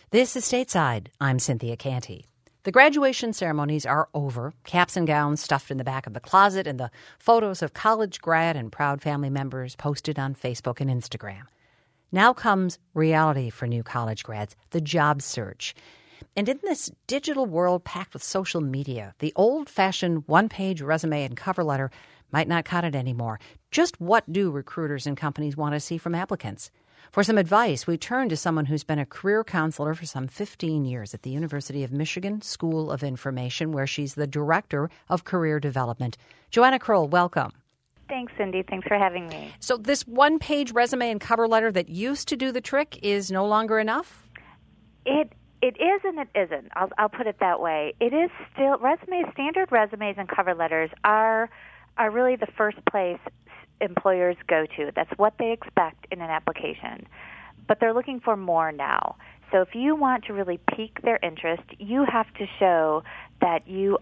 This is Stateside. I'm Cynthia Canty. The graduation ceremonies are over, caps and gowns stuffed in the back of the closet, and the photos of college grad and proud family members posted on Facebook and Instagram. Now comes reality for new college grads, the job search. And in this digital world packed with social media, the old-fashioned one-page resume and cover letter might not cut it anymore. Just what do recruiters and companies want to see from applicants? For some advice, we turn to someone who's been a career counselor for some 15 years at the University of Michigan School of Information, where she's the Director of Career Development. Joanna Kroll, welcome. Thanks, Cindy. Thanks for having me. So this one-page resume and cover letter that used to do the trick is no longer enough? It is and it isn't. I'll put it that way. It is still standard resumes and cover letters are really the first place employers go to. That's what they expect in an application. But they're looking for more now. So if you want to really pique their interest, you have to show that you've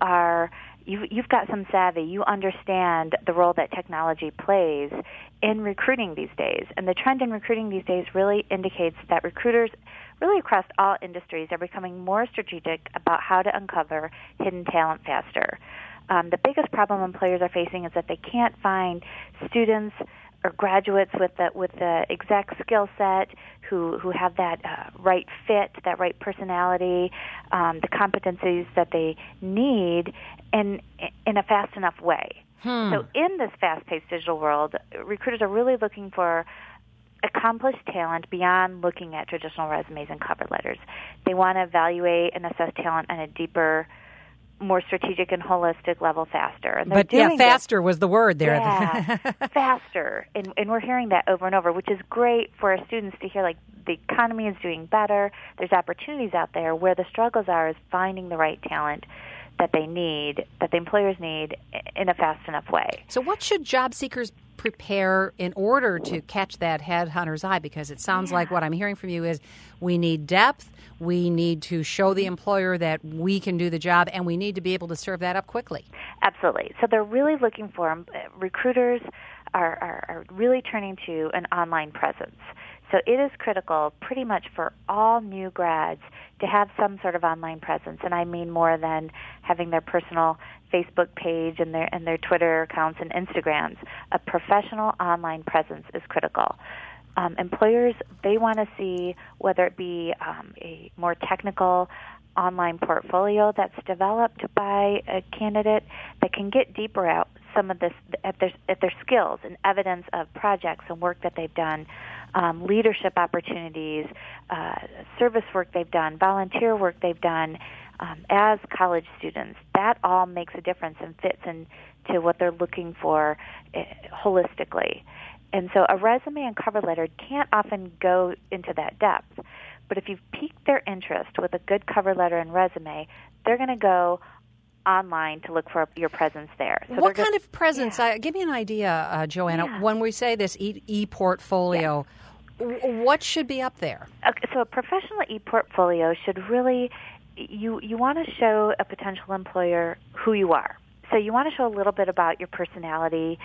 got some savvy. You understand the role that technology plays in recruiting these days. And the trend in recruiting these days really indicates that recruiters really across all industries are becoming more strategic about how to uncover hidden talent faster. The biggest problem employers are facing is that they can't find students or graduates with the exact skill set who have that right fit, that right personality, the competencies that they need in a fast enough way. So in this fast-paced digital world, recruiters are really looking for accomplished talent beyond looking at traditional resumes and cover letters. They want to evaluate and assess talent on a deeper, more strategic and holistic level faster. And faster was the word there. Yeah, faster. And we're hearing that over and over, which is great for our students to hear, like, the economy is doing better. There's opportunities out there. Where the struggles are is finding the right talent that they need, that the employers need in a fast enough way. So what should job seekers prepare in order to catch that headhunter's eye? Because it sounds like what I'm hearing from you is we need depth, we need to show the employer that we can do the job, and we need to be able to serve that up quickly. Absolutely. So they're really looking for, recruiters are really turning to an online presence. So it is critical pretty much for all new grads to have some sort of online presence, and I mean more than having their personal Facebook page and their Twitter accounts and Instagrams. A professional online presence is critical. Employers, they want to see whether it be a more technical online portfolio that's developed by a candidate that can get deeper out some of this at their skills and evidence of projects and work that they've done, leadership opportunities, service work they've done, volunteer work they've done as college students. That all makes a difference and fits into what they're looking for holistically. And so a resume and cover letter can't often go into that depth. But if you've piqued their interest with a good cover letter and resume, they're going to go online to look for your presence there. So what kind of presence? Give me an idea, Joanna. When we say this e-portfolio, what should be up there? Okay, so a professional e-portfolio should really, you want to show a potential employer who you are. So you want to show a little bit about your personality.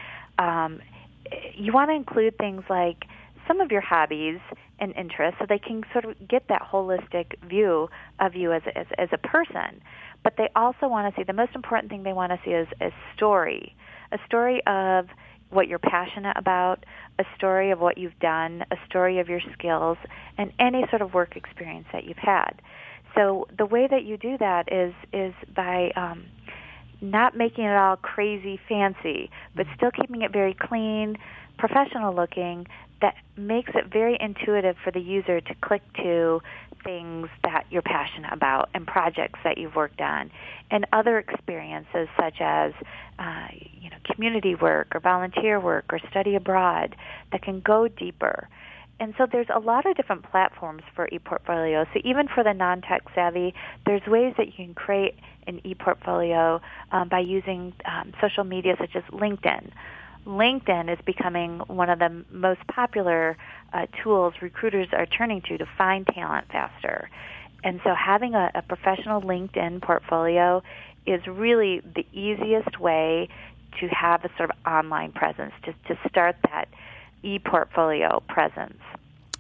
You want to include things like some of your hobbies and interests so they can sort of get that holistic view of you as a person. But they also want to see, the most important thing they want to see is a story of what you're passionate about, a story of what you've done, a story of your skills, and any sort of work experience that you've had. So the way that you do that is by not making it all crazy fancy, but still keeping it very clean, professional looking, that makes it very intuitive for the user to click to things that you're passionate about and projects that you've worked on and other experiences such as community work or volunteer work or study abroad that can go deeper. And so there's a lot of different platforms for ePortfolio. So even for the non-tech savvy, there's ways that you can create an ePortfolio by using social media such as LinkedIn. LinkedIn is becoming one of the most popular tools recruiters are turning to find talent faster. And so having a professional LinkedIn portfolio is really the easiest way to have a sort of online presence, to start that e-portfolio presence.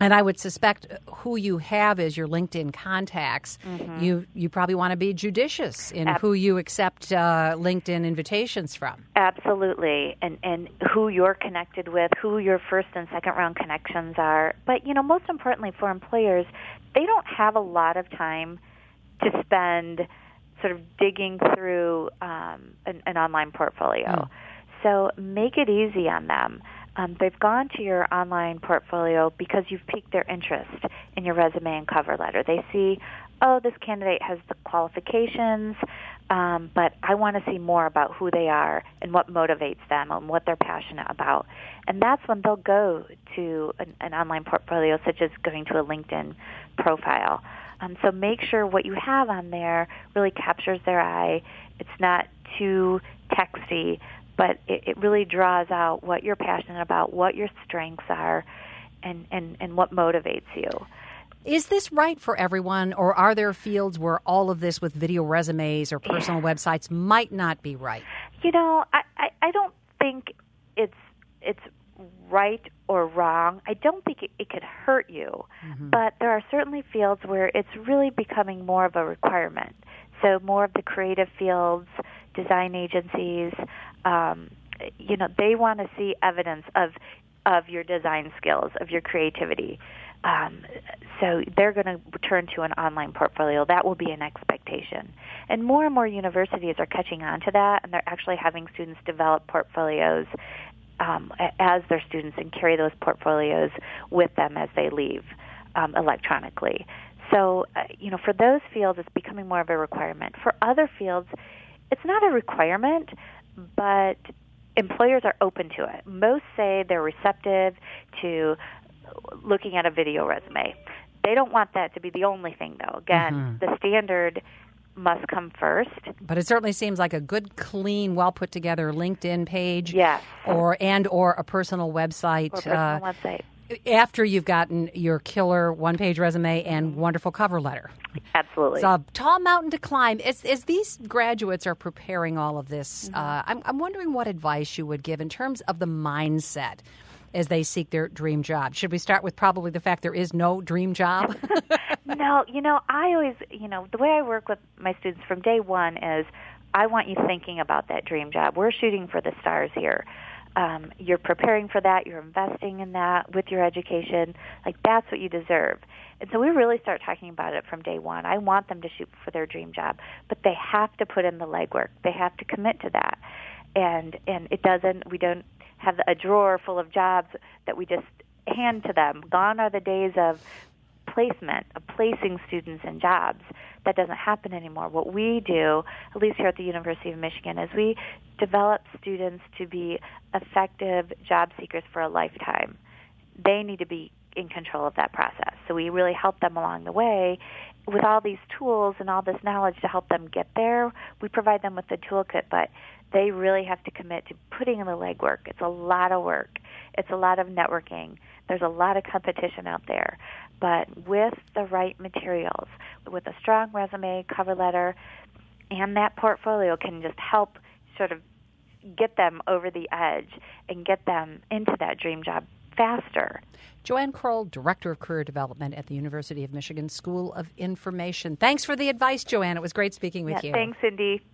And I would suspect who you have as your LinkedIn contacts, you probably want to be judicious in who you accept LinkedIn invitations from. Absolutely. And who you're connected with, who your first and second round connections are. But, most importantly for employers, they don't have a lot of time to spend sort of digging through an online portfolio. So make it easy on them. They've gone to your online portfolio because you've piqued their interest in your resume and cover letter. They see, this candidate has the qualifications, but I want to see more about who they are and what motivates them and what they're passionate about. And that's when they'll go to an online portfolio, such as going to a LinkedIn profile. So make sure what you have on there really captures their eye. It's not too texty, but it really draws out what you're passionate about, what your strengths are, and what motivates you. Is this right for everyone, or are there fields where all of this with video resumes or personal websites might not be right? I don't think it's right or wrong. I don't think it could hurt you, but there are certainly fields where it's really becoming more of a requirement. So more of the creative fields, design agencies, they want to see evidence of your design skills, of your creativity. So they're going to turn to an online portfolio. That will be an expectation. And more universities are catching on to that, and they're actually having students develop portfolios as their students and carry those portfolios with them as they leave electronically. So, for those fields, it's becoming more of a requirement. For other fields, it's not a requirement, but employers are open to it. Most say they're receptive to looking at a video resume. They don't want that to be the only thing, though. Again, the standard must come first. But it certainly seems like a good, clean, well-put-together LinkedIn page, yes, or a personal website. Website. After you've gotten your killer one-page resume and wonderful cover letter. Absolutely. It's a tall mountain to climb. As these graduates are preparing all of this, I'm wondering what advice you would give in terms of the mindset as they seek their dream job. Should we start with probably the fact there is no dream job? No, I always, the way I work with my students from day one is I want you thinking about that dream job. We're shooting for the stars here. You're preparing for that. You're investing in that with your education. Like, that's what you deserve. And so we really start talking about it from day one. I want them to shoot for their dream job, but they have to put in the legwork. They have to commit to that. And we don't have a drawer full of jobs that we just hand to them. Gone are the days of placement, of placing students in jobs. That doesn't happen anymore. What we do, at least here at the University of Michigan, is we develop students to be effective job seekers for a lifetime. They need to be in control of that process. So we really help them along the way with all these tools and all this knowledge to help them get there. We provide them with the toolkit, but they really have to commit to putting in the legwork. It's a lot of work. It's a lot of networking. There's a lot of competition out there. But with the right materials, with a strong resume, cover letter, and that portfolio can just help sort of get them over the edge and get them into that dream job faster. Joanne Kroll, Director of Career Development at the University of Michigan School of Information. Thanks for the advice, Joanne. It was great speaking with you. Thanks, Cindy.